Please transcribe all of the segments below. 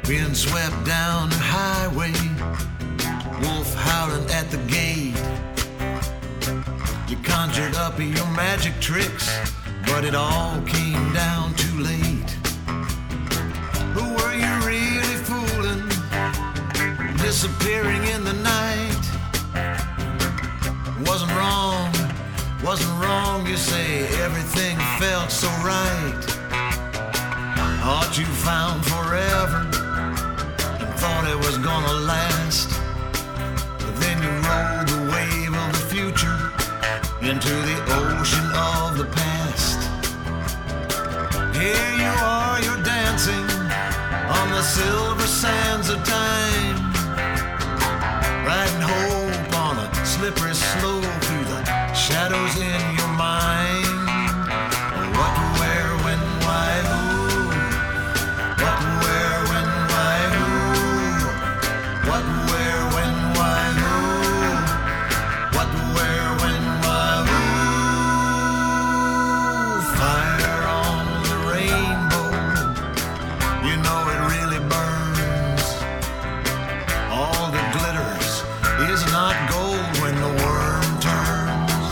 being swept down the highway, wolf howling at the gate. You conjured up your magic tricks, but it all came down too late. Who were you really fooling, disappearing in the night? Wasn't wrong, you say, everything felt so right. Thought you found forever and thought it was gonna last, but then you rolled the wave of the future into the ocean of the past. Here you are, you're dancing on the silver sands of time, riding hope on a slippery slope through the shadows in your mind. What, where, when, why, who? What, where, when, why, who? What, where, when, why, who? What, where, when, why, who? Fire on the rainbow, you know it really burns. All that glitters is not gold when the worm turns.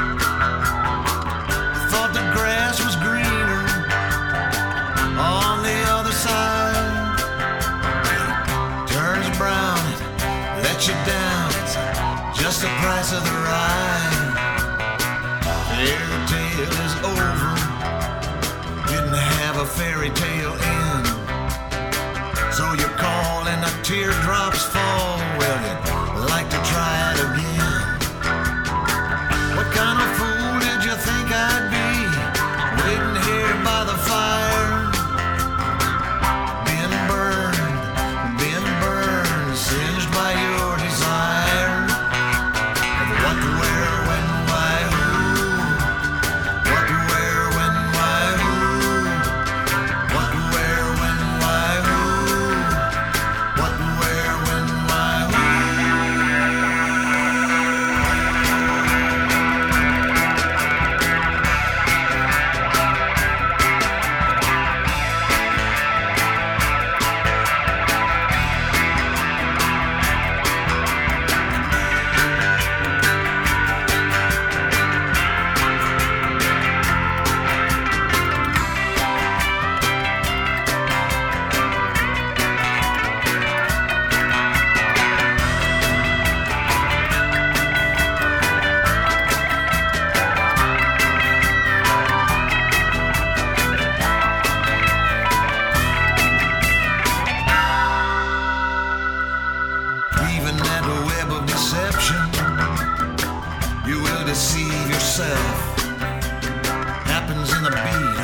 Thought the grass was greener on the other side. Turns brown, it lets you down, it's just the price of the ride. Fairy tale is over, didn't have a fairy tale end. So you call and the teardrops fall, well you'd like to try it again. What kind of fool did you think I'd be, waiting here by the fire? Being burned, singed by your desire. What, where, when, why, who? What, where, when, why, who? What, where, when, why, who? What, where, when, why, who? Even that web of deception, you will deceive yourself. Happens in the beat